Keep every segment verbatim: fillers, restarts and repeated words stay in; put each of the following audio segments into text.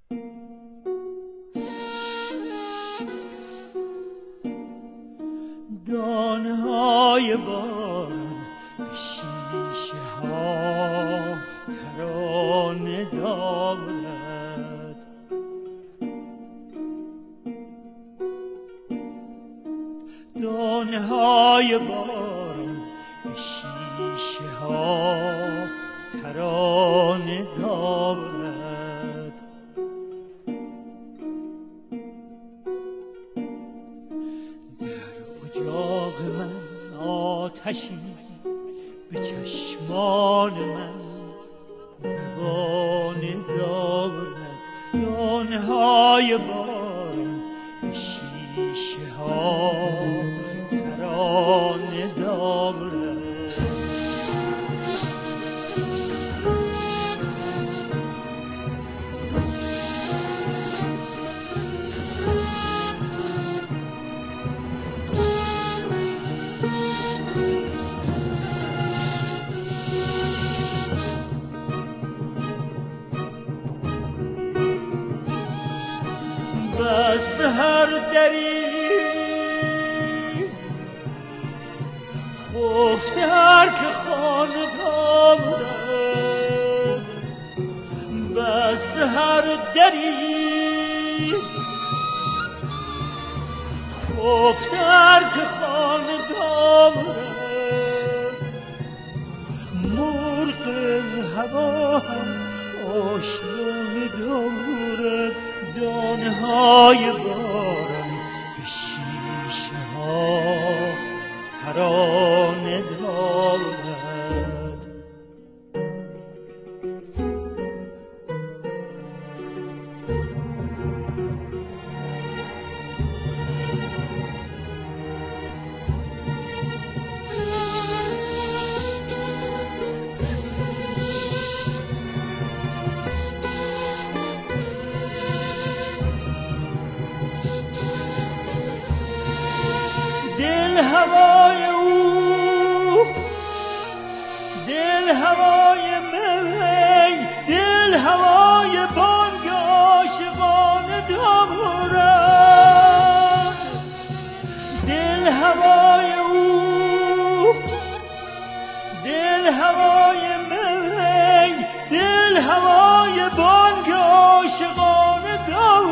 دانه‌های باران به شیشه ها ترانه دارد. دانه‌های باران به شیشه ها ترانه دارد. اجاق من آتشی به چشمان من زبان دارد. دانه‌های باران به شیشه ها ترانه دارد. بست هر دری خفته هر که خانه دارد. بست هر دری خفته هر که خانه دارد. مرغ هوا هم آشیانه دارد. دانه‌های باران به شیشه ها ترانه دارد. دل هوای او، دل هوای می، دل هوای بانگ عاشقانه دارد. دل هوای او، دل هوای می، دل هوای بانگ عاشقانه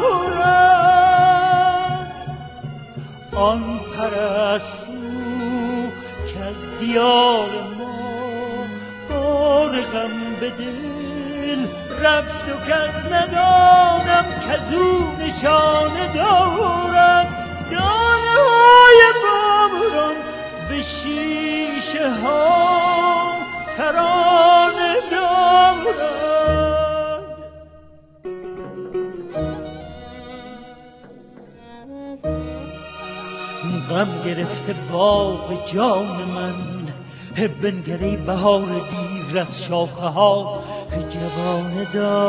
دارد. آن پرستو که از دیار ما بار غم به دل رفت و کس ندانم کز او نشانه دارد. دانه‌های باران به شیشه ها ترانه دارد. غم گرفته باغ جان من، بنگری بهار دیر از شاخه ها جوانه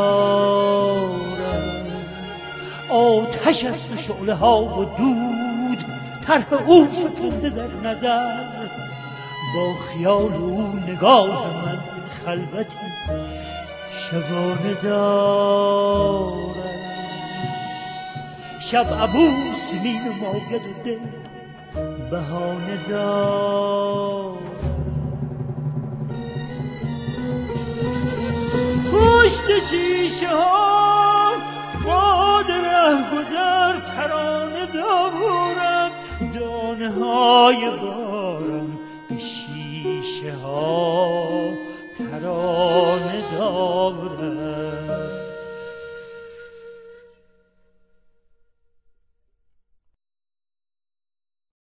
دارد. آتش است و شعله ها و دود، طرح او فکنده در نظر. با خیال او نگاه من خلوتی شبانه دارد. شب عبوس می نماید و دل بهانه دارد. پشت شیشه ها باد رهگذر ترانه دارد. دانه‌های باران به شیشه ها ترانه دارد.